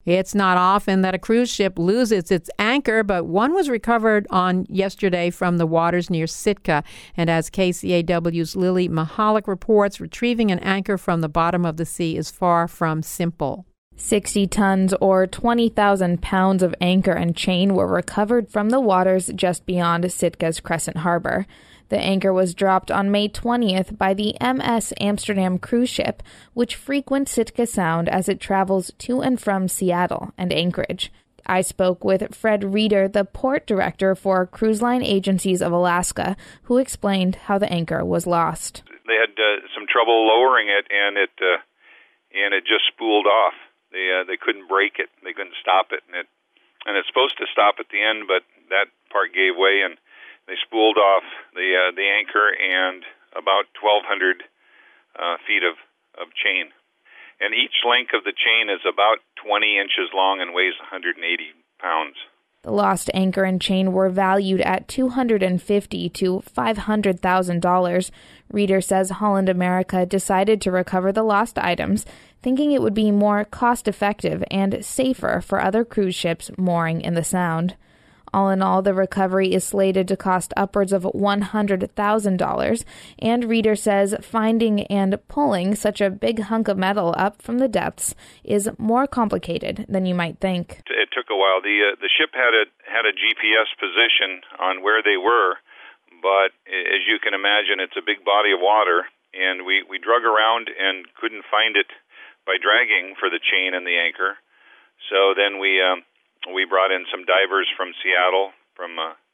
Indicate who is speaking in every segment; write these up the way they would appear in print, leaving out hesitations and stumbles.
Speaker 1: It's not often that a cruise ship loses its anchor, but one was recovered on yesterday from the waters near Sitka. And as KCAW's Lily Mahalik reports, retrieving an anchor from the bottom of the sea is far from simple.
Speaker 2: 60 tons or 20,000 pounds of anchor and chain were recovered from the waters just beyond Sitka's Crescent Harbor. The anchor was dropped on May 20th by the MS Amsterdam cruise ship, which frequents Sitka Sound as it travels to and from Seattle and Anchorage. I spoke with Fred Reeder, the port director for Cruise Line Agencies of Alaska, who explained how the anchor was lost.
Speaker 3: They had some trouble lowering it, and it just spooled off. They couldn't break it. They couldn't stop it, and it's supposed to stop at the end, but that part gave way, and they spooled off the anchor and about 1,200 feet of chain. And each length of the chain is about 20 inches long and weighs 180 pounds.
Speaker 2: The lost anchor and chain were valued at $250,000 to $500,000. Reeder says Holland America decided to recover the lost items, thinking it would be more cost-effective and safer for other cruise ships mooring in the Sound. All in all, the recovery is slated to cost upwards of $100,000, and Reeder says finding and pulling such a big hunk of metal up from the depths is more complicated than you might think.
Speaker 3: It took a while. The ship had a GPS position on where they were, but as you can imagine, it's a big body of water, and we drug around and couldn't find it by dragging for the chain and the anchor. So then we brought in some divers from Seattle, from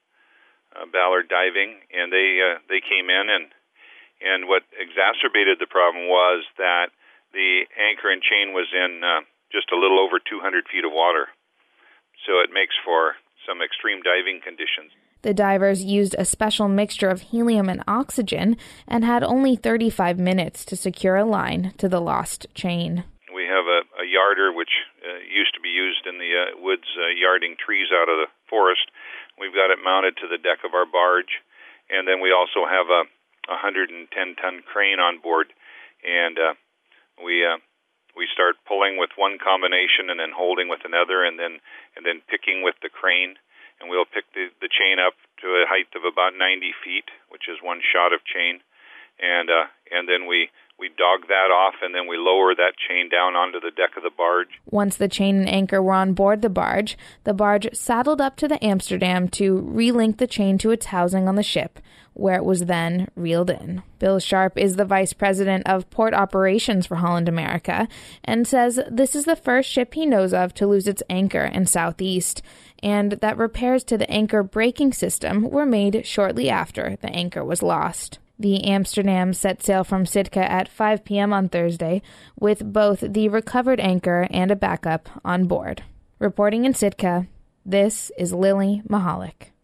Speaker 3: Ballard Diving, and they came in, and what exacerbated the problem was that the anchor and chain was in just a little over 200 feet of water. So it makes for some extreme diving conditions.
Speaker 2: The divers used a special mixture of helium and oxygen and had only 35 minutes to secure a line to the lost chain.
Speaker 3: We have a yarder, which used to be used in the woods yarding trees out of the forest. We've got it mounted to the deck of our barge, and then we also have a 110-ton crane on board, and we start pulling with one combination and then holding with another, and then picking with the crane, and we'll pick the chain up to a height of about 90 feet, which is one shot of chain, and then we dog that off, and then we lower that chain down onto the deck of the barge.
Speaker 2: Once the chain and anchor were on board the barge saddled up to the Amsterdam to relink the chain to its housing on the ship, where it was then reeled in. Bill Sharp is the vice president of port operations for Holland America and says this is the first ship he knows of to lose its anchor in Southeast, and that repairs to the anchor braking system were made shortly after the anchor was lost. The Amsterdam set sail from Sitka at 5 p.m. on Thursday, with both the recovered anchor and a backup on board. Reporting in Sitka, this is Lily Mahalik.